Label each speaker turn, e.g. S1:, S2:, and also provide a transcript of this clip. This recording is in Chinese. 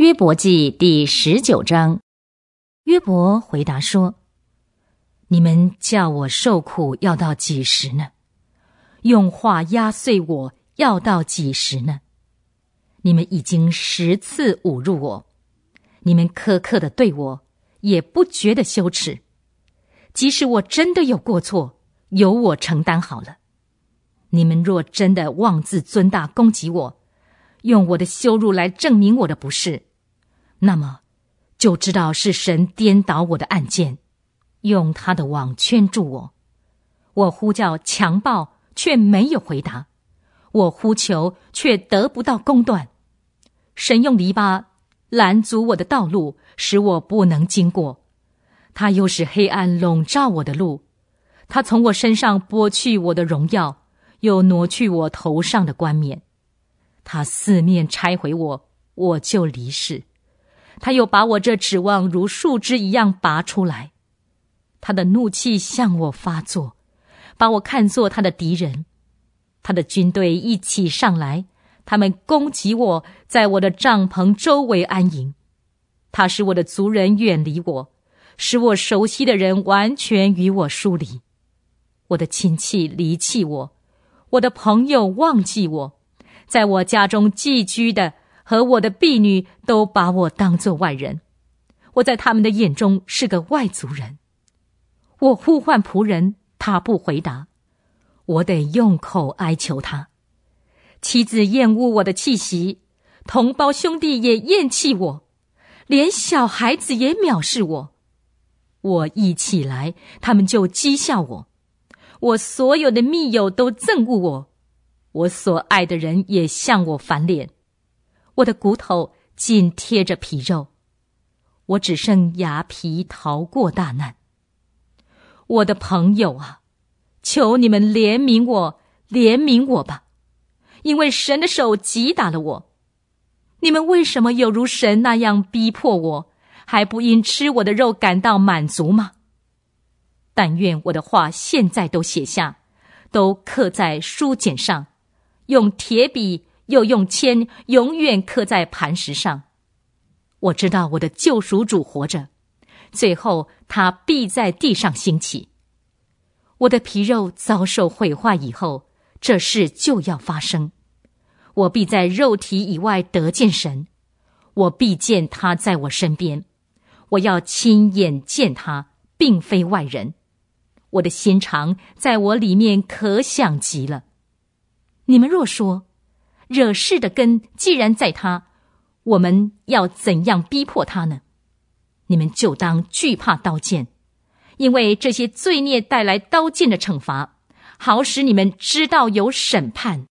S1: 约伯记第19章。约伯回答说：你们叫我受苦要到几时呢？用话压碎我要到几时呢？你们已经10次侮辱我，你们苛刻地对我，也不觉得羞耻。即使我真的有过错，由我承担好了。你们若真的妄自尊大攻击我，用我的羞辱来证明我的不是，那么就知道是神颠倒我的案件，用他的网圈住我。我呼叫强暴，却没有回答；我呼求，却得不到公断。神用篱笆拦阻我的道路，使我不能经过。他又使黑暗笼罩我的路。他从我身上剥去我的荣耀，又挪去我头上的冠冕。他四面拆毁我，我就离世。他又把我这指望如树枝一样拔出来。他的怒气向我发作，把我看作他的敌人。他的军队一起上来，他们攻击我，在我的帐篷周围安营。他使我的族人远离我，使我熟悉的人完全与我疏离。我的亲戚离弃我，我的朋友忘记我，在我家中寄居的和我的婢女都把我当作外人，我在他们的眼中是个外族人。我呼唤仆人，他不回答，我得用口哀求他。妻子厌恶我的气息，同胞兄弟也厌弃我，连小孩子也藐视我。我一起来，他们就讥笑我。我所有的密友都憎恶我，我所爱的人也向我翻脸。我的骨头紧贴着皮肉，我只剩牙皮逃过大难。我的朋友啊，求你们怜悯我，怜悯我吧，因为神的手击打了我。你们为什么有如神那样逼迫我，还不因吃我的肉感到满足吗？但愿我的话现在都写下，都刻在书简上，用铁笔又用铅，永远刻在磐石上。我知道我的救赎主活着，最后他必在地上兴起。我的皮肉遭受毁坏以后，这事就要发生。我必在肉体以外得见神，我必见他在我身边，我要亲眼见他，并非外人。我的心肠在我里面可想极了。你们若说，惹事的根既然在他，我们要怎样逼迫他呢？你们就当惧怕刀剑，因为这些罪孽带来刀剑的惩罚，好使你们知道有审判。